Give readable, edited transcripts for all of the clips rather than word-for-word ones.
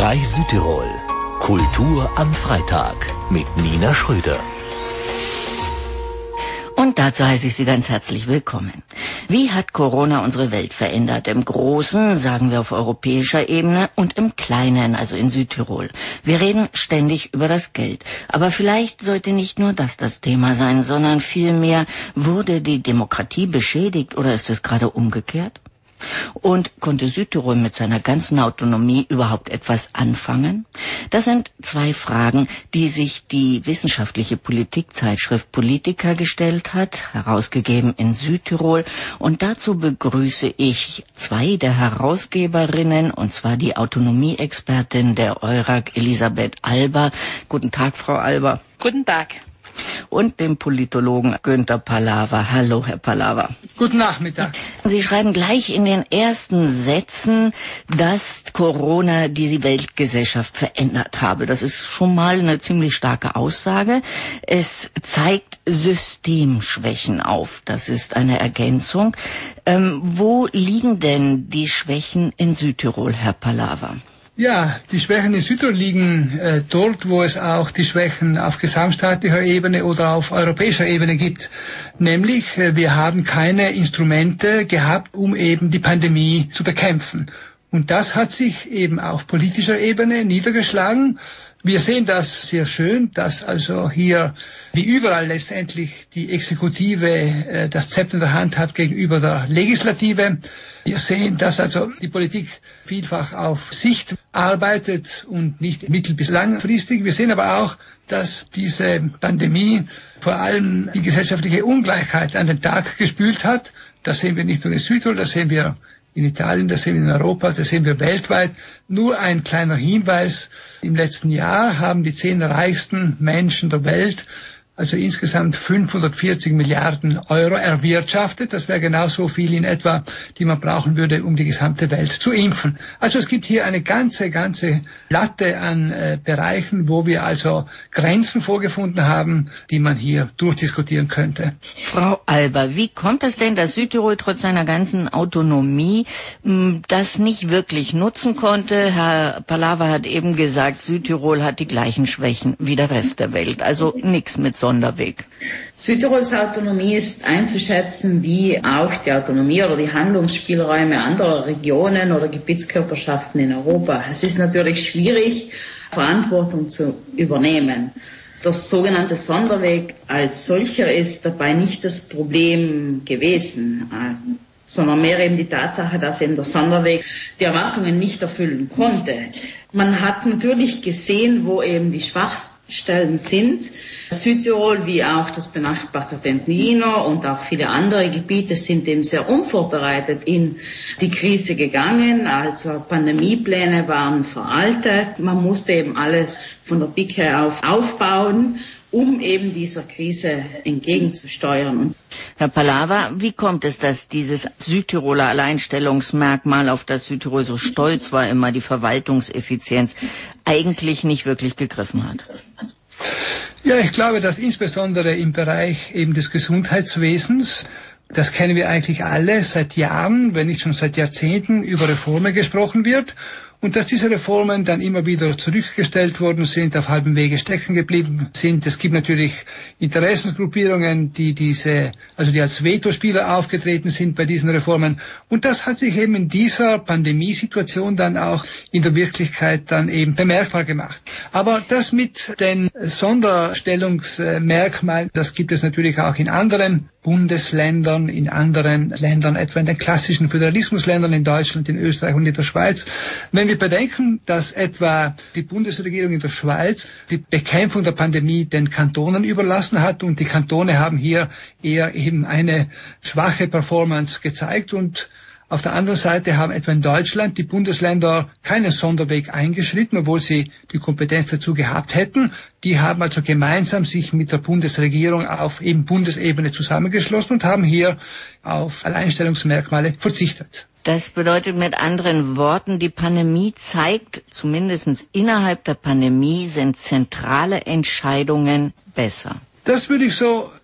SKY Südtirol. Kultur am Freitag mit Nina Schröder. Und dazu heiße ich Sie ganz herzlich willkommen. Wie hat Corona unsere Welt verändert? Im Großen, sagen wir auf europäischer Ebene, und im Kleinen, also in Südtirol. Wir reden ständig über das Geld. Aber vielleicht sollte nicht nur das Thema sein, sondern vielmehr, wurde die Demokratie beschädigt oder ist es gerade umgekehrt? Und konnte Südtirol mit seiner ganzen Autonomie überhaupt etwas anfangen? Das sind zwei Fragen, die sich die wissenschaftliche Politikzeitschrift Politica gestellt hat, herausgegeben in Südtirol. Und dazu begrüße ich zwei der Herausgeberinnen, und zwar die Autonomieexpertin der EURAG, Elisabeth Alber. Guten Tag, Frau Alber. Guten Tag. Und dem Politologen Günther Pallava. Hallo, Herr Pallava. Guten Nachmittag. Sie schreiben gleich in den ersten Sätzen, dass Corona die Weltgesellschaft verändert habe. Das ist schon mal eine ziemlich starke Aussage. Es zeigt Systemschwächen auf. Das ist eine Ergänzung. Wo liegen denn die Schwächen in Südtirol, Herr Pallava? Ja, die Schwächen in Südtirol liegen dort, wo es auch die Schwächen auf gesamtstaatlicher Ebene oder auf europäischer Ebene gibt. Nämlich, wir haben keine Instrumente gehabt, um eben die Pandemie zu bekämpfen. Und das hat sich eben auf politischer Ebene niedergeschlagen. Wir sehen das sehr schön, dass also hier wie überall letztendlich die Exekutive das Zepter in der Hand hat gegenüber der Legislative. Wir sehen, dass also die Politik vielfach auf Sicht arbeitet und nicht mittel- bis langfristig. Wir sehen aber auch, dass diese Pandemie vor allem die gesellschaftliche Ungleichheit an den Tag gespült hat. Das sehen wir nicht nur in Südtirol, das sehen wir in Italien, das sehen wir in Europa, das sehen wir weltweit. Nur ein kleiner Hinweis. Im letzten Jahr haben die 10 reichsten Menschen der Welt also insgesamt 540 Milliarden Euro erwirtschaftet. Das wäre genauso viel in etwa, die man brauchen würde, um die gesamte Welt zu impfen. Also es gibt hier eine ganze Latte an Bereichen, wo wir also Grenzen vorgefunden haben, die man hier durchdiskutieren könnte. Frau Alber, wie kommt es denn, dass Südtirol trotz seiner ganzen Autonomie das nicht wirklich nutzen konnte? Herr Pallava hat eben gesagt, Südtirol hat die gleichen Schwächen wie der Rest der Welt. Also nichts mit Sonderweg. Südtirols Autonomie ist einzuschätzen wie auch die Autonomie oder die Handlungsspielräume anderer Regionen oder Gebietskörperschaften in Europa. Es ist natürlich schwierig, Verantwortung zu übernehmen. Das sogenannte Sonderweg als solcher ist dabei nicht das Problem gewesen, sondern mehr eben die Tatsache, dass eben der Sonderweg die Erwartungen nicht erfüllen konnte. Man hat natürlich gesehen, wo eben die Schwachstellen sind. Südtirol wie auch das benachbarte Trentino und auch viele andere Gebiete sind eben sehr unvorbereitet in die Krise gegangen. Also Pandemiepläne waren veraltet. Man musste eben alles von der Pike auf aufbauen, um eben dieser Krise entgegenzusteuern. Herr Pallava, wie kommt es, dass dieses Südtiroler Alleinstellungsmerkmal, auf das Südtirol so stolz war, immer die Verwaltungseffizienz, eigentlich nicht wirklich gegriffen hat? Ja, ich glaube, dass insbesondere im Bereich eben des Gesundheitswesens, das kennen wir eigentlich alle seit Jahren, wenn nicht schon seit Jahrzehnten, über Reformen gesprochen wird. Und dass diese Reformen dann immer wieder zurückgestellt worden sind, auf halbem Wege stecken geblieben sind. Es gibt natürlich Interessensgruppierungen, die als Vetospieler aufgetreten sind bei diesen Reformen. Und das hat sich eben in dieser Pandemiesituation dann auch in der Wirklichkeit dann eben bemerkbar gemacht. Aber das mit den Sonderstellungsmerkmalen, das gibt es natürlich auch in anderen Bundesländern, in anderen Ländern, etwa in den klassischen Föderalismusländern in Deutschland, in Österreich und in der Schweiz. Wenn wir bedenken, dass etwa die Bundesregierung in der Schweiz die Bekämpfung der Pandemie den Kantonen überlassen hat und die Kantone haben hier eher eben eine schwache Performance gezeigt und auf der anderen Seite haben etwa in Deutschland die Bundesländer keinen Sonderweg eingeschritten, obwohl sie die Kompetenz dazu gehabt hätten. Die haben also gemeinsam sich mit der Bundesregierung auf eben Bundesebene zusammengeschlossen und haben hier auf Alleinstellungsmerkmale verzichtet. Das bedeutet mit anderen Worten, die Pandemie zeigt, zumindest innerhalb der Pandemie sind zentrale Entscheidungen besser. Das würde ich so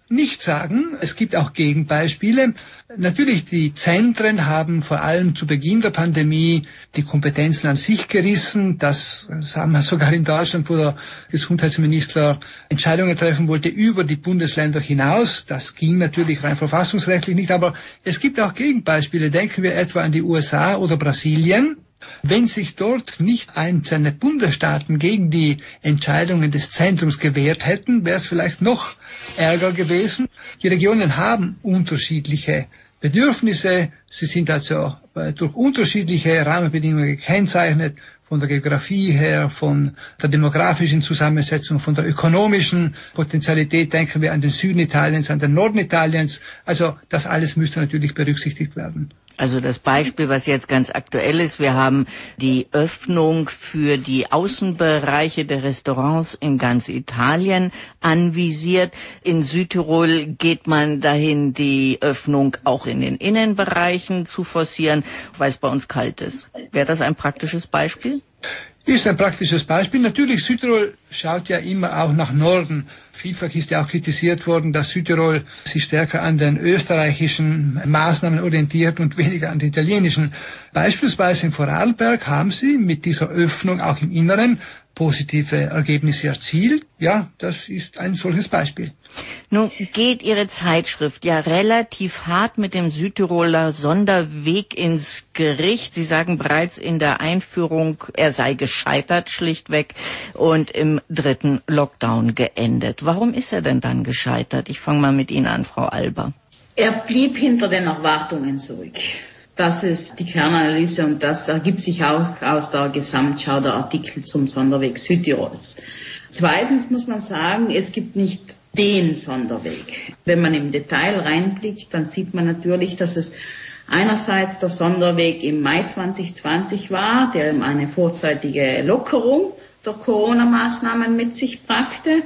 nicht sagen. Es gibt auch Gegenbeispiele. Natürlich, die Zentren haben vor allem zu Beginn der Pandemie die Kompetenzen an sich gerissen. Das sagen wir sogar in Deutschland, wo der Gesundheitsminister Entscheidungen treffen wollte über die Bundesländer hinaus. Das ging natürlich rein verfassungsrechtlich nicht, aber es gibt auch Gegenbeispiele. Denken wir etwa an die USA oder Brasilien. Wenn sich dort nicht einzelne Bundesstaaten gegen die Entscheidungen des Zentrums gewehrt hätten, wäre es vielleicht noch ärger gewesen. Die Regionen haben unterschiedliche Bedürfnisse. Sie sind also durch unterschiedliche Rahmenbedingungen gekennzeichnet, von der Geografie her, von der demografischen Zusammensetzung, von der ökonomischen Potentialität. Denken wir an den Süden Italiens, an den Norden Italiens. Also das alles müsste natürlich berücksichtigt werden. Also das Beispiel, was jetzt ganz aktuell ist, wir haben die Öffnung für die Außenbereiche der Restaurants in ganz Italien anvisiert. In Südtirol geht man dahin, die Öffnung auch in den Innenbereichen zu forcieren, weil es bei uns kalt ist. Wäre das ein praktisches Beispiel? Ist ein praktisches Beispiel. Natürlich, Südtirol schaut ja immer auch nach Norden. Vielfach ist ja auch kritisiert worden, dass Südtirol sich stärker an den österreichischen Maßnahmen orientiert und weniger an den italienischen. Beispielsweise in Vorarlberg haben sie mit dieser Öffnung auch im Inneren positive Ergebnisse erzielt. Ja, das ist ein solches Beispiel. Nun geht Ihre Zeitschrift ja relativ hart mit dem Südtiroler Sonderweg ins Gericht. Sie sagen bereits in der Einführung, er sei gescheitert schlichtweg und im 3. Lockdown geendet. Warum ist er denn dann gescheitert? Ich fange mal mit Ihnen an, Frau Alber. Er blieb hinter den Erwartungen zurück. Das ist die Kernanalyse und das ergibt sich auch aus der Gesamtschau der Artikel zum Sonderweg Südtirols. Zweitens muss man sagen, es gibt nicht den Sonderweg. Wenn man im Detail reinblickt, dann sieht man natürlich, dass es einerseits der Sonderweg im Mai 2020 war, der eine vorzeitige Lockerung der Corona-Maßnahmen mit sich brachte.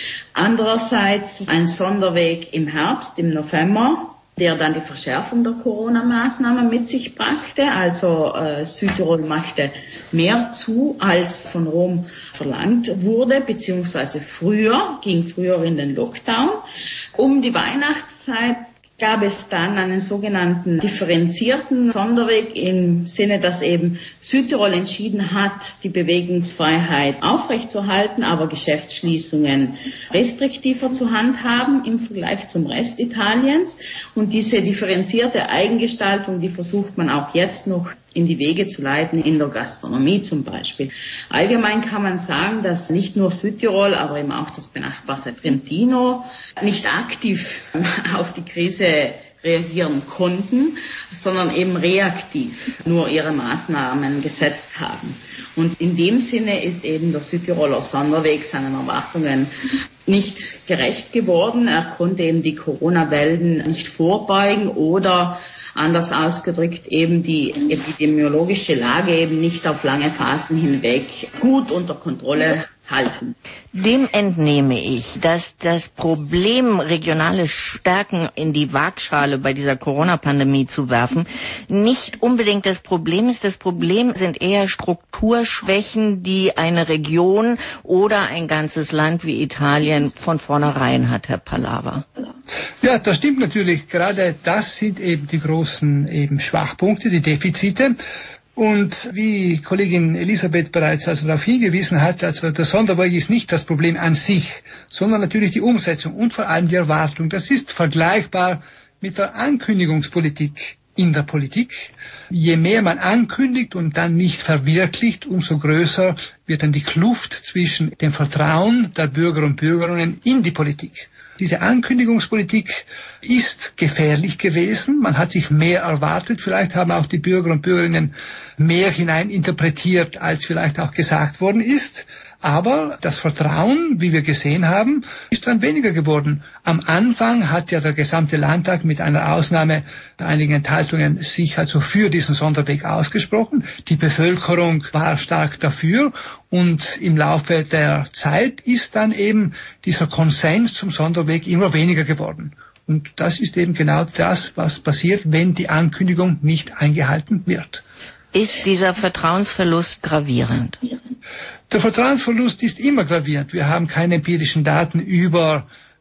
Andererseits ein Sonderweg im Herbst, im November, der dann die Verschärfung der Corona-Maßnahmen mit sich brachte. Also Südtirol machte mehr zu, als von Rom verlangt wurde, beziehungsweise ging früher in den Lockdown. Um die Weihnachtszeit gab es dann einen sogenannten differenzierten Sonderweg im Sinne, dass eben Südtirol entschieden hat, die Bewegungsfreiheit aufrechtzuerhalten, aber Geschäftsschließungen restriktiver zu handhaben im Vergleich zum Rest Italiens. Und diese differenzierte Eigengestaltung, die versucht man auch jetzt noch in die Wege zu leiten, in der Gastronomie zum Beispiel. Allgemein kann man sagen, dass nicht nur Südtirol, aber eben auch das benachbarte Trentino nicht aktiv auf die Krise reagieren konnten, sondern eben reaktiv nur ihre Maßnahmen gesetzt haben. Und in dem Sinne ist eben der Südtiroler Sonderweg seinen Erwartungen nicht gerecht geworden. Er konnte eben die Corona-Wellen nicht vorbeugen oder anders ausgedrückt eben die epidemiologische Lage eben nicht auf lange Phasen hinweg gut unter Kontrolle halten. Dem entnehme ich, dass das Problem, regionale Stärken in die Waagschale bei dieser Corona-Pandemie zu werfen, nicht unbedingt das Problem ist. Das Problem sind eher Strukturschwächen, die eine Region oder ein ganzes Land wie Italien von vornherein hat, Herr Pallava. Ja, das stimmt natürlich. Gerade das sind eben die großen Schwachpunkte, die Defizite. Und wie Kollegin Elisabeth bereits darauf hingewiesen hat, also der Sonderweg ist nicht das Problem an sich, sondern natürlich die Umsetzung und vor allem die Erwartung. Das ist vergleichbar mit der Ankündigungspolitik in der Politik. Je mehr man ankündigt und dann nicht verwirklicht, umso größer wird dann die Kluft zwischen dem Vertrauen der Bürger und Bürgerinnen in die Politik. Diese Ankündigungspolitik ist gefährlich gewesen. Man hat sich mehr erwartet. Vielleicht haben auch die Bürger und Bürgerinnen mehr hineininterpretiert, als vielleicht auch gesagt worden ist. Aber das Vertrauen, wie wir gesehen haben, ist dann weniger geworden. Am Anfang hat ja der gesamte Landtag mit einer Ausnahme der einigen Enthaltungen sich also für diesen Sonderweg ausgesprochen. Die Bevölkerung war stark dafür und im Laufe der Zeit ist dann eben dieser Konsens zum Sonderweg immer weniger geworden. Und das ist eben genau das, was passiert, wenn die Ankündigung nicht eingehalten wird. Ist dieser Vertrauensverlust gravierend? Der Vertrauensverlust ist immer gravierend. Wir haben keine empirischen Daten über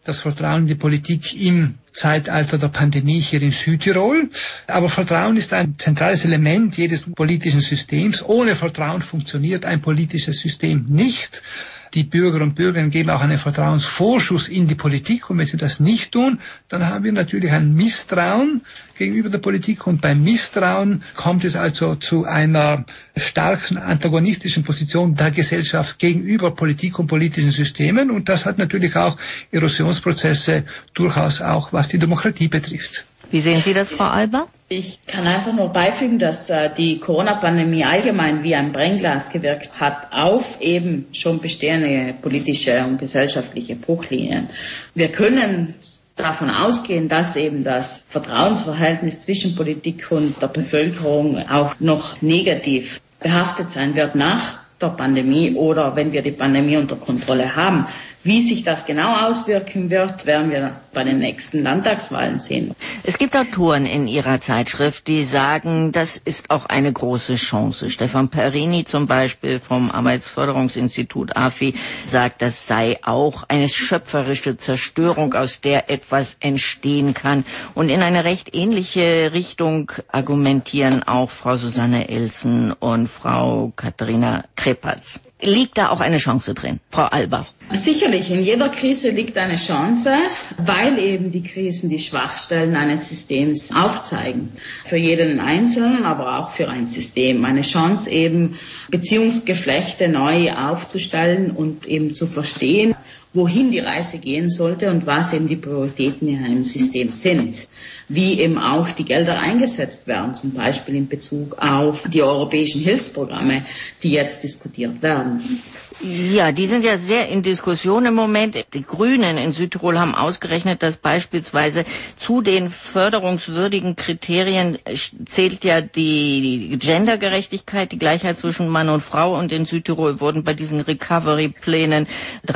das Vertrauen in die Politik im Zeitalter der Pandemie hier in Südtirol. Aber Vertrauen ist ein zentrales Element jedes politischen Systems. Ohne Vertrauen funktioniert ein politisches System nicht. Die Bürger und Bürgerinnen geben auch einen Vertrauensvorschuss in die Politik. Und wenn sie das nicht tun, dann haben wir natürlich ein Misstrauen gegenüber der Politik. Und beim Misstrauen kommt es also zu einer starken antagonistischen Position der Gesellschaft gegenüber Politik und politischen Systemen. Und das hat natürlich auch Erosionsprozesse durchaus auch, was die Demokratie betrifft. Wie sehen Sie das, Frau Alber? Ich kann einfach nur beifügen, dass die Corona-Pandemie allgemein wie ein Brennglas gewirkt hat auf eben schon bestehende politische und gesellschaftliche Bruchlinien. Wir können davon ausgehen, dass eben das Vertrauensverhältnis zwischen Politik und der Bevölkerung auch noch negativ behaftet sein wird nach der Pandemie oder wenn wir die Pandemie unter Kontrolle haben. Wie sich das genau auswirken wird, werden wir bei den nächsten Landtagswahlen sehen. Es gibt Autoren in Ihrer Zeitschrift, die sagen, das ist auch eine große Chance. Stefan Perini zum Beispiel vom Arbeitsförderungsinstitut AFI sagt, das sei auch eine schöpferische Zerstörung, aus der etwas entstehen kann. Und in eine recht ähnliche Richtung argumentieren auch Frau Susanne Elsen und Frau Katharina Krepatz. Liegt da auch eine Chance drin, Frau Alber? Sicherlich, in jeder Krise liegt eine Chance, weil eben die Krisen die Schwachstellen eines Systems aufzeigen. Für jeden Einzelnen, aber auch für ein System. Eine Chance eben, Beziehungsgeflechte neu aufzustellen und eben zu verstehen, wohin die Reise gehen sollte und was eben die Prioritäten in einem System sind. Wie eben auch die Gelder eingesetzt werden, zum Beispiel in Bezug auf die europäischen Hilfsprogramme, die jetzt diskutiert werden. Ja, die sind ja sehr in Diskussion im Moment. Die Grünen in Südtirol haben ausgerechnet, dass beispielsweise zu den förderungswürdigen Kriterien zählt ja die Gendergerechtigkeit, die Gleichheit zwischen Mann und Frau. Und in Südtirol wurden bei diesen Recovery-Plänen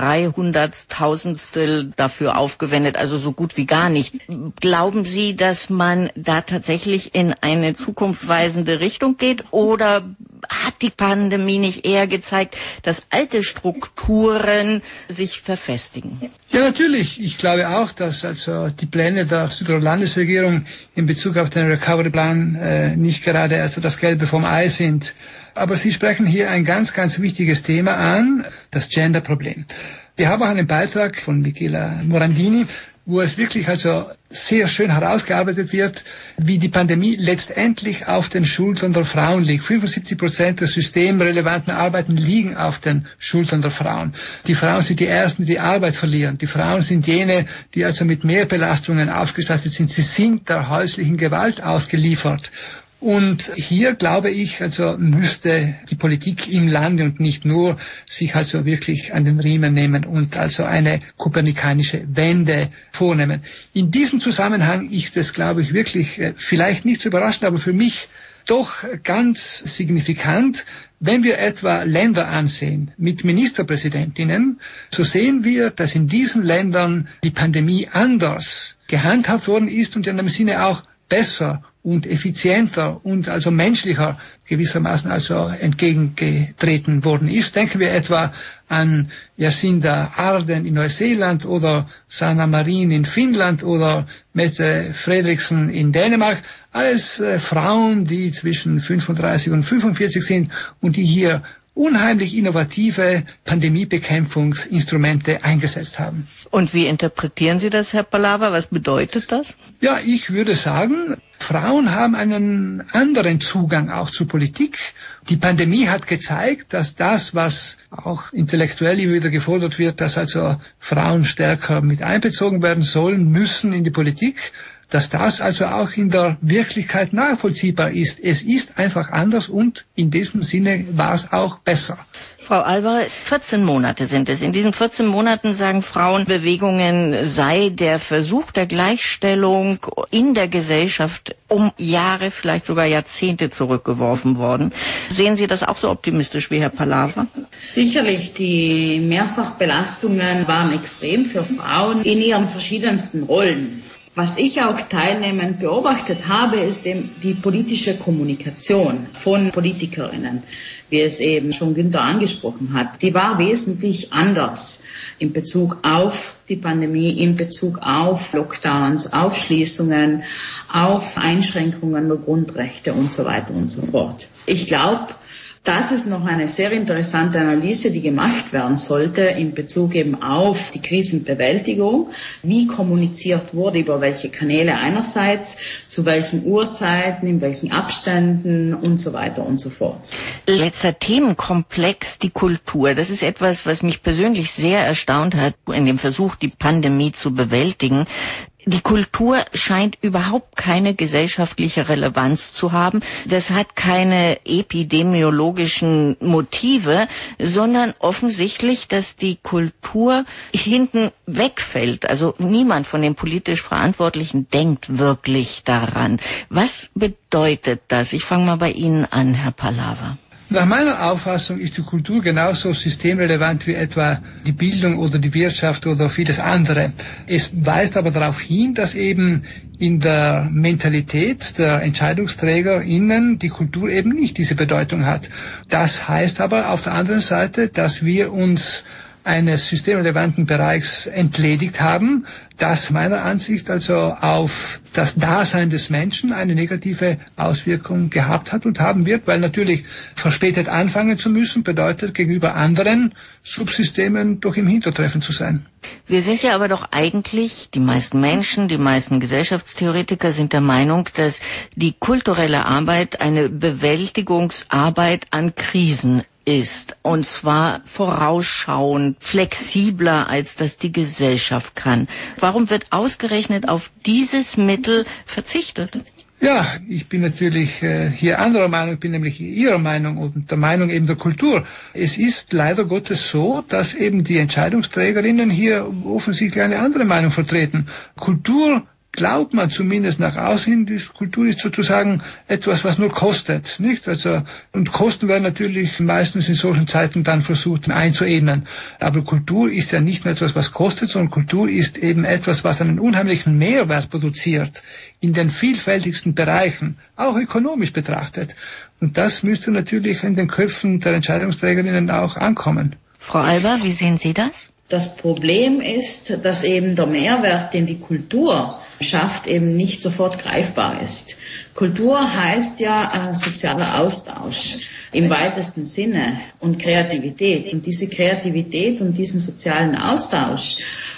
300.000stel dafür aufgewendet, also so gut wie gar nichts. Glauben Sie, dass man da tatsächlich in eine zukunftsweisende Richtung geht? Oder hat die Pandemie nicht eher gezeigt, dass alte Strukturen sich verfestigen? Ja, natürlich. Ich glaube auch, dass also die Pläne der Südtiroler Landesregierung in Bezug auf den Recovery-Plan nicht gerade also das Gelbe vom Ei sind. Aber Sie sprechen hier ein ganz, ganz wichtiges Thema an, das Gender-Problem. Wir haben auch einen Beitrag von Michela Morandini, wo es wirklich also sehr schön herausgearbeitet wird, wie die Pandemie letztendlich auf den Schultern der Frauen liegt. 75% der systemrelevanten Arbeiten liegen auf den Schultern der Frauen. Die Frauen sind die Ersten, die Arbeit verlieren. Die Frauen sind jene, die also mit mehr Belastungen ausgestattet sind. Sie sind der häuslichen Gewalt ausgeliefert. Und hier, glaube ich, also müsste die Politik im Lande und nicht nur sich also wirklich an den Riemen nehmen und also eine kopernikanische Wende vornehmen. In diesem Zusammenhang ist es, glaube ich, wirklich vielleicht nicht zu überraschen, aber für mich doch ganz signifikant, wenn wir etwa Länder ansehen mit Ministerpräsidentinnen, so sehen wir, dass in diesen Ländern die Pandemie anders gehandhabt worden ist und in einem Sinne auch besser und effizienter und also menschlicher gewissermaßen also entgegengetreten worden ist. Denken wir etwa an Jacinda Ardern in Neuseeland oder Sanna Marin in Finnland oder Mette Frederiksen in Dänemark, als Frauen, die zwischen 35 und 45 sind und die hier unheimlich innovative Pandemiebekämpfungsinstrumente eingesetzt haben. Und wie interpretieren Sie das, Herr Palawa? Was bedeutet das? Ja, ich würde sagen, Frauen haben einen anderen Zugang auch zur Politik. Die Pandemie hat gezeigt, dass das, was auch intellektuell wieder gefordert wird, dass also Frauen stärker mit einbezogen werden sollen, müssen in die Politik, dass das also auch in der Wirklichkeit nachvollziehbar ist. Es ist einfach anders und in diesem Sinne war es auch besser. Frau Alber, 14 Monate sind es. In diesen 14 Monaten, sagen Frauenbewegungen, sei der Versuch der Gleichstellung in der Gesellschaft um Jahre, vielleicht sogar Jahrzehnte zurückgeworfen worden. Sehen Sie das auch so optimistisch wie Herr Palawa? Sicherlich, die Mehrfachbelastungen waren extrem für Frauen in ihren verschiedensten Rollen. Was ich auch teilnehmend beobachtet habe, ist eben die politische Kommunikation von Politikerinnen, wie es eben schon Günther angesprochen hat. Die war wesentlich anders in Bezug auf die Pandemie, in Bezug auf Lockdowns, auf Schließungen, auf Einschränkungen der Grundrechte und so weiter und so fort. Ich glaube, das ist noch eine sehr interessante Analyse, die gemacht werden sollte in Bezug eben auf die Krisenbewältigung. Wie kommuniziert wurde, über welche Kanäle einerseits, zu welchen Uhrzeiten, in welchen Abständen und so weiter und so fort. Letzter Themenkomplex, die Kultur. Das ist etwas, was mich persönlich sehr erstaunt hat in dem Versuch, die Pandemie zu bewältigen. Die Kultur scheint überhaupt keine gesellschaftliche Relevanz zu haben. Das hat keine epidemiologischen Motive, sondern offensichtlich, dass die Kultur hinten wegfällt. Also niemand von den politisch Verantwortlichen denkt wirklich daran. Was bedeutet das? Ich fange mal bei Ihnen an, Herr Pallava. Nach meiner Auffassung ist die Kultur genauso systemrelevant wie etwa die Bildung oder die Wirtschaft oder vieles andere. Es weist aber darauf hin, dass eben in der Mentalität der EntscheidungsträgerInnen die Kultur eben nicht diese Bedeutung hat. Das heißt aber auf der anderen Seite, dass wir uns eines systemrelevanten Bereichs entledigt haben, das meiner Ansicht also auf das Dasein des Menschen eine negative Auswirkung gehabt hat und haben wird, weil natürlich verspätet anfangen zu müssen bedeutet, gegenüber anderen Subsystemen doch im Hintertreffen zu sein. Wir sind ja aber doch eigentlich, die meisten Menschen, die meisten Gesellschaftstheoretiker sind der Meinung, dass die kulturelle Arbeit eine Bewältigungsarbeit an Krisen ist, und zwar vorausschauend, flexibler, als das die Gesellschaft kann. Warum wird ausgerechnet auf dieses Mittel verzichtet? Ja, ich bin natürlich hier anderer Meinung, bin nämlich Ihrer Meinung und der Meinung eben der Kultur. Es ist leider Gottes so, dass eben die Entscheidungsträgerinnen hier offensichtlich eine andere Meinung vertreten. Kultur, glaubt man zumindest nach außen, die Kultur ist sozusagen etwas, was nur kostet, nicht? Also, und Kosten werden natürlich meistens in solchen Zeiten dann versucht einzuebnen. Aber Kultur ist ja nicht nur etwas, was kostet, sondern Kultur ist eben etwas, was einen unheimlichen Mehrwert produziert in den vielfältigsten Bereichen, auch ökonomisch betrachtet. Und das müsste natürlich in den Köpfen der Entscheidungsträgerinnen auch ankommen. Frau Alber, wie sehen Sie das? Das Problem ist, dass eben der Mehrwert, den die Kultur schafft, eben nicht sofort greifbar ist. Kultur heißt ja sozialer Austausch im weitesten Sinne und Kreativität. Und diese Kreativität und diesen sozialen Austausch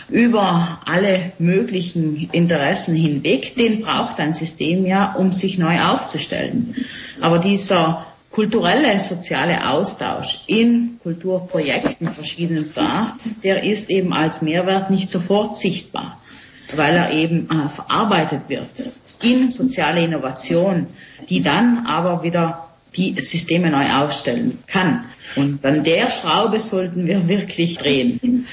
über alle möglichen Interessen hinweg, den braucht ein System ja, um sich neu aufzustellen. Aber dieser kulturelle, soziale Austausch in Kulturprojekten verschiedenster Art, der ist eben als Mehrwert nicht sofort sichtbar, weil er eben verarbeitet wird in soziale Innovation, die dann aber wieder die Systeme neu aufstellen kann. Und an der Schraube sollten wir wirklich drehen.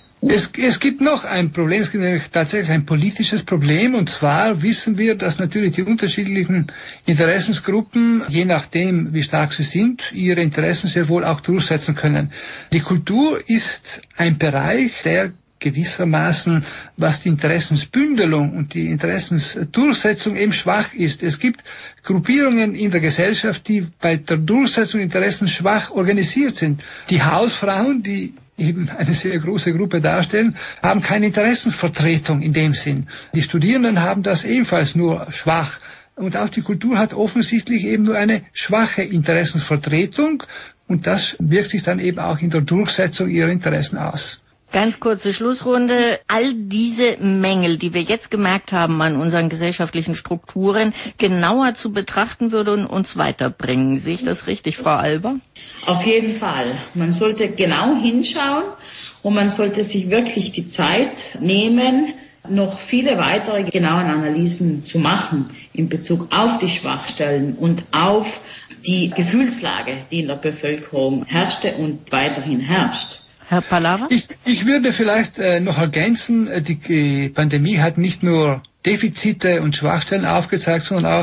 Es gibt noch ein Problem, es gibt nämlich tatsächlich ein politisches Problem, und zwar wissen wir, dass natürlich die unterschiedlichen Interessensgruppen, je nachdem wie stark sie sind, ihre Interessen sehr wohl auch durchsetzen können. Die Kultur ist ein Bereich, der gewissermaßen, was die Interessensbündelung und die Interessensdurchsetzung eben schwach ist. Es gibt Gruppierungen in der Gesellschaft, die bei der Durchsetzung der Interessen schwach organisiert sind. Die Hausfrauen, die eben eine sehr große Gruppe darstellen, haben keine Interessensvertretung in dem Sinn. Die Studierenden haben das ebenfalls nur schwach. Und auch die Kultur hat offensichtlich eben nur eine schwache Interessensvertretung, und das wirkt sich dann eben auch in der Durchsetzung ihrer Interessen aus. Ganz kurze Schlussrunde. All diese Mängel, die wir jetzt gemerkt haben an unseren gesellschaftlichen Strukturen, genauer zu betrachten, würde uns weiterbringen. Sehe ich das richtig, Frau Alber? Auf jeden Fall. Man sollte genau hinschauen und man sollte sich wirklich die Zeit nehmen, noch viele weitere genauen Analysen zu machen in Bezug auf die Schwachstellen und auf die Gefühlslage, die in der Bevölkerung herrschte und weiterhin herrscht. Herr Pallava? Ich würde vielleicht noch ergänzen, die Pandemie hat nicht nur Defizite und Schwachstellen aufgezeigt, sondern auch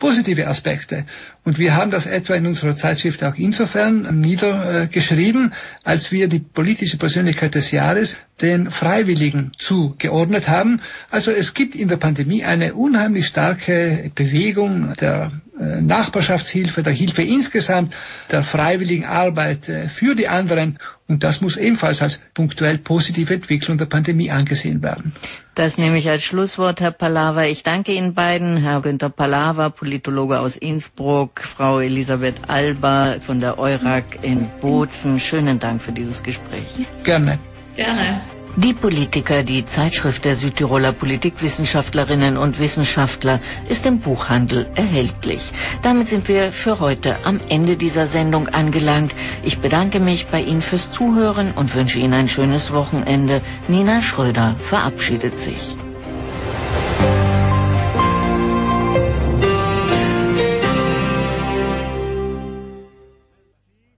positive Aspekte. Und wir haben das etwa in unserer Zeitschrift auch insofern niedergeschrieben, als wir die politische Persönlichkeit des Jahres den Freiwilligen zugeordnet haben. Also es gibt in der Pandemie eine unheimlich starke Bewegung der Nachbarschaftshilfe, der Hilfe insgesamt, der freiwilligen Arbeit für die anderen. Und das muss ebenfalls als punktuell positive Entwicklung der Pandemie angesehen werden. Das nehme ich als Schlusswort, Herr Pallava. Ich danke Ihnen beiden, Herr Günter Pallava, Politologe aus Innsbruck, Frau Elisabeth Alba von der EURAG in Bozen. Schönen Dank für dieses Gespräch. Gerne. Gerne. Die Politiker, die Zeitschrift der Südtiroler Politikwissenschaftlerinnen und Wissenschaftler, ist im Buchhandel erhältlich. Damit sind wir für heute am Ende dieser Sendung angelangt. Ich bedanke mich bei Ihnen fürs Zuhören und wünsche Ihnen ein schönes Wochenende. Nina Schröder verabschiedet sich.